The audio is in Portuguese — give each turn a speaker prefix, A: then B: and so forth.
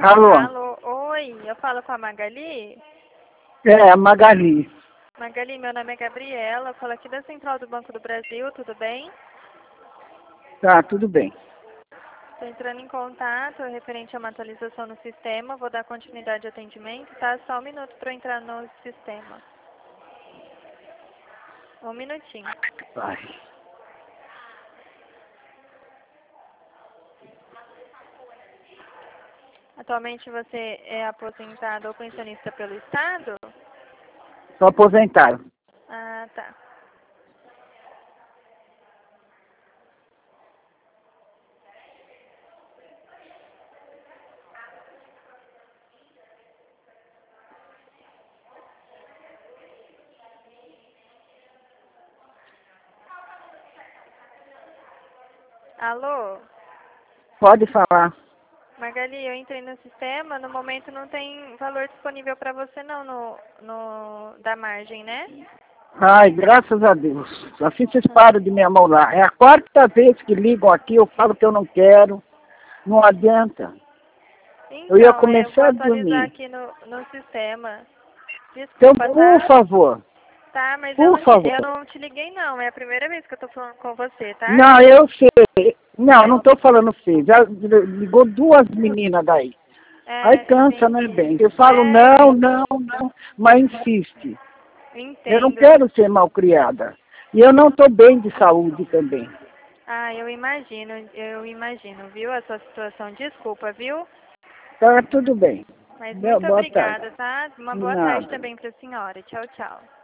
A: Alô?
B: Alô, oi, eu falo com a Magali?
A: É, a Magali.
B: Magali, meu nome é Gabriela, eu falo aqui da Central do Banco do Brasil, tudo bem?
A: Tá, tudo bem.
B: Estou entrando em contato referente a uma atualização no sistema, vou dar continuidade ao atendimento, tá? Só um minuto para eu entrar no sistema. Um minutinho.
A: Vai.
B: Atualmente você é aposentado ou pensionista pelo Estado?
A: Sou aposentado.
B: Ah, tá. Alô?
A: Pode falar.
B: Magali, eu entrei no sistema, no momento não tem valor disponível para você não da margem, né?
A: Ai, graças a Deus. Assim vocês param de me amolar. É a quarta vez que ligam aqui, eu falo que eu não quero. Não adianta. Eu ia
B: Então, eu vou
A: começar a
B: atualizar
A: dormir.
B: aqui no sistema.
A: Então,
B: Desculpa,
A: por
B: tá?
A: favor,
B: Tá, mas
A: por
B: eu
A: favor.
B: não te liguei não, é a primeira vez que eu tô falando com você, tá?
A: Não, eu sei. Não estou falando feio. Já ligou duas meninas daí. Aí
B: É,
A: cansa, né,
B: entendi.
A: bem? Eu falo
B: É,
A: não, não, não, mas insiste. Eu não
B: entendo.
A: quero ser malcriada. E eu não estou bem de saúde também.
B: Ah, eu imagino, viu, a sua situação. Desculpa, viu?
A: Tá tudo bem.
B: Mas muito
A: Boa tarde.
B: obrigada, tá? Uma boa tarde
A: Nada.
B: também pra senhora. Tchau, tchau.